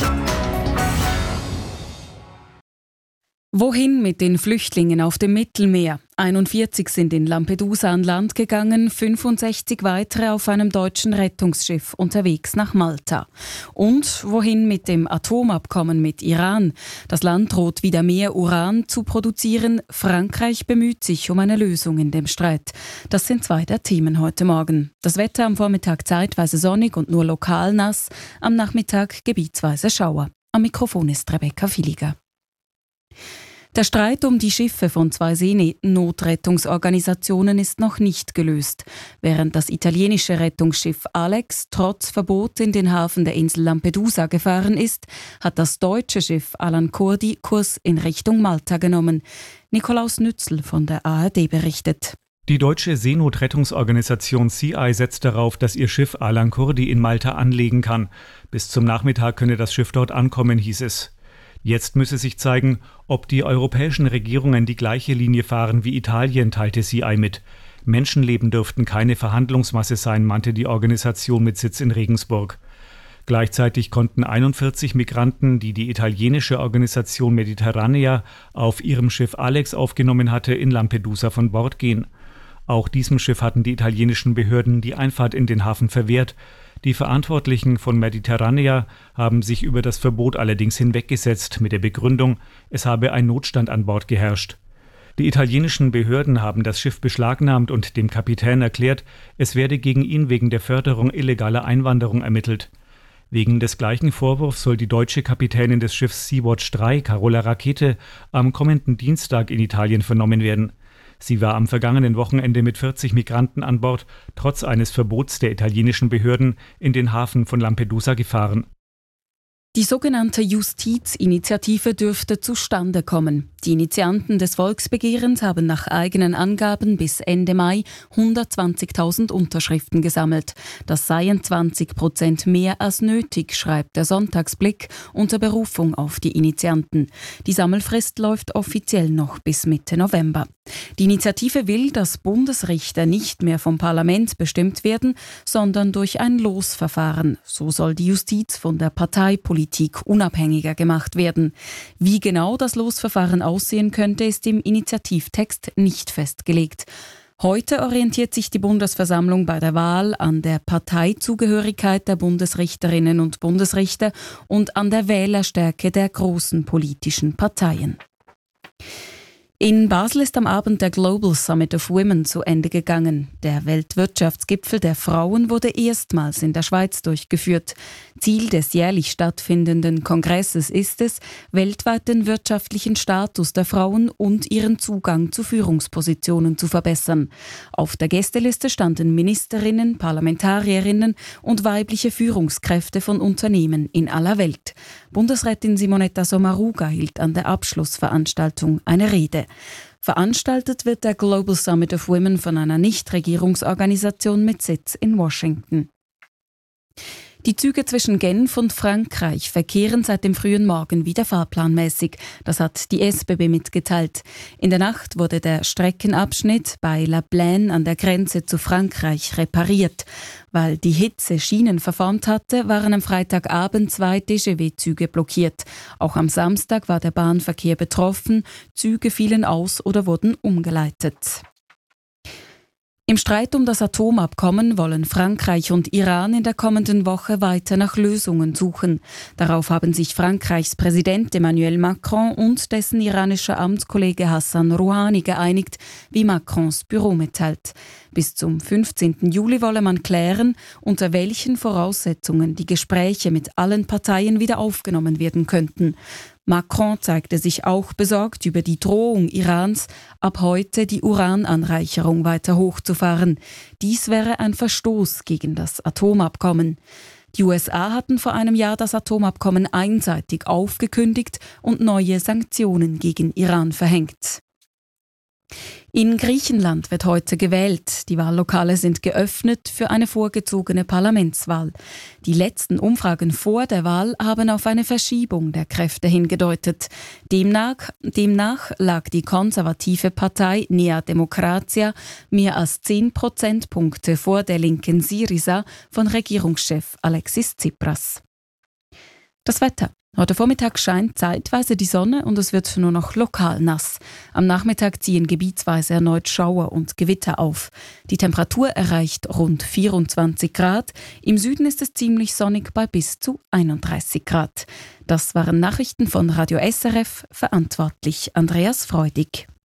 Wohin mit den Flüchtlingen auf dem Mittelmeer? 41 sind in Lampedusa an Land gegangen, 65 weitere auf einem deutschen Rettungsschiff unterwegs nach Malta. Und wohin mit dem Atomabkommen mit Iran? Das Land droht wieder mehr Uran zu produzieren. Frankreich bemüht sich um eine Lösung in dem Streit. Das sind zwei der Themen heute Morgen. Das Wetter am Vormittag zeitweise sonnig und nur lokal nass, am Nachmittag gebietsweise Schauer. Am Mikrofon ist Rebecca Villiger. Der Streit um die Schiffe von zwei Seenotrettungsorganisationen ist noch nicht gelöst. Während das italienische Rettungsschiff Alex trotz Verbot in den Hafen der Insel Lampedusa gefahren ist, hat das deutsche Schiff Alan Kurdi Kurs in Richtung Malta genommen. Nikolaus Nützel von der ARD berichtet. Die deutsche Seenotrettungsorganisation CI setzt darauf, dass ihr Schiff Alan Kurdi in Malta anlegen kann. Bis zum Nachmittag könne das Schiff dort ankommen, hieß es. Jetzt müsse sich zeigen, ob die europäischen Regierungen die gleiche Linie fahren wie Italien, teilte CI mit. Menschenleben dürften keine Verhandlungsmasse sein, meinte die Organisation mit Sitz in Regensburg. Gleichzeitig konnten 41 Migranten, die die italienische Organisation Mediterranea auf ihrem Schiff Alex aufgenommen hatte, in Lampedusa von Bord gehen. Auch diesem Schiff hatten die italienischen Behörden die Einfahrt in den Hafen verwehrt. Die Verantwortlichen von Mediterranea haben sich über das Verbot allerdings hinweggesetzt mit der Begründung, es habe ein Notstand an Bord geherrscht. Die italienischen Behörden haben das Schiff beschlagnahmt und dem Kapitän erklärt, es werde gegen ihn wegen der Förderung illegaler Einwanderung ermittelt. Wegen des gleichen Vorwurfs soll die deutsche Kapitänin des Schiffs Sea-Watch 3, Carola Rackete, am kommenden Dienstag in Italien vernommen werden. Sie war am vergangenen Wochenende mit 40 Migranten an Bord, trotz eines Verbots der italienischen Behörden, in den Hafen von Lampedusa gefahren. Die sogenannte Justizinitiative dürfte zustande kommen. Die Initianten des Volksbegehrens haben nach eigenen Angaben bis Ende Mai 120.000 Unterschriften gesammelt. Das seien 20% mehr als nötig, schreibt der Sonntagsblick unter Berufung auf die Initianten. Die Sammelfrist läuft offiziell noch bis Mitte November. Die Initiative will, dass Bundesrichter nicht mehr vom Parlament bestimmt werden, sondern durch ein Losverfahren. So soll die Justiz von der Parteipolitik unabhängiger gemacht werden. Wie genau das Losverfahren aussehen könnte, ist im Initiativtext nicht festgelegt. Heute orientiert sich die Bundesversammlung bei der Wahl an der Parteizugehörigkeit der Bundesrichterinnen und Bundesrichter und an der Wählerstärke der großen politischen Parteien. In Basel ist am Abend der Global Summit of Women zu Ende gegangen. Der Weltwirtschaftsgipfel der Frauen wurde erstmals in der Schweiz durchgeführt. Ziel des jährlich stattfindenden Kongresses ist es, weltweit den wirtschaftlichen Status der Frauen und ihren Zugang zu Führungspositionen zu verbessern. Auf der Gästeliste standen Ministerinnen, Parlamentarierinnen und weibliche Führungskräfte von Unternehmen in aller Welt. Bundesrätin Simonetta Sommaruga hielt an der Abschlussveranstaltung eine Rede. Veranstaltet wird der Global Summit of Women von einer Nichtregierungsorganisation mit Sitz in Washington. Die Züge zwischen Genf und Frankreich verkehren seit dem frühen Morgen wieder fahrplanmäßig. Das hat die SBB mitgeteilt. In der Nacht wurde der Streckenabschnitt bei La Plaine an der Grenze zu Frankreich repariert. Weil die Hitze Schienen verformt hatte, waren am Freitagabend 2 TGV-Züge blockiert. Auch am Samstag war der Bahnverkehr betroffen. Züge fielen aus oder wurden umgeleitet. Im Streit um das Atomabkommen wollen Frankreich und Iran in der kommenden Woche weiter nach Lösungen suchen. Darauf haben sich Frankreichs Präsident Emmanuel Macron und dessen iranischer Amtskollege Hassan Rouhani geeinigt, wie Macrons Büro mitteilt. Bis zum 15. Juli wolle man klären, unter welchen Voraussetzungen die Gespräche mit allen Parteien wieder aufgenommen werden könnten. Macron zeigte sich auch besorgt über die Drohung Irans, ab heute die Urananreicherung weiter hochzufahren. Dies wäre ein Verstoß gegen das Atomabkommen. Die USA hatten vor einem Jahr das Atomabkommen einseitig aufgekündigt und neue Sanktionen gegen Iran verhängt. In Griechenland wird heute gewählt. Die Wahllokale sind geöffnet für eine vorgezogene Parlamentswahl. Die letzten Umfragen vor der Wahl haben auf eine Verschiebung der Kräfte hingedeutet. Demnach lag die konservative Partei Nea Demokratia mehr als 10 Prozentpunkte vor der linken Syriza von Regierungschef Alexis Tsipras. Das Wetter. Heute Vormittag scheint zeitweise die Sonne und es wird nur noch lokal nass. Am Nachmittag ziehen gebietsweise erneut Schauer und Gewitter auf. Die Temperatur erreicht rund 24 Grad. Im Süden ist es ziemlich sonnig bei bis zu 31 Grad. Das waren Nachrichten von Radio SRF, verantwortlich Andreas Freudig.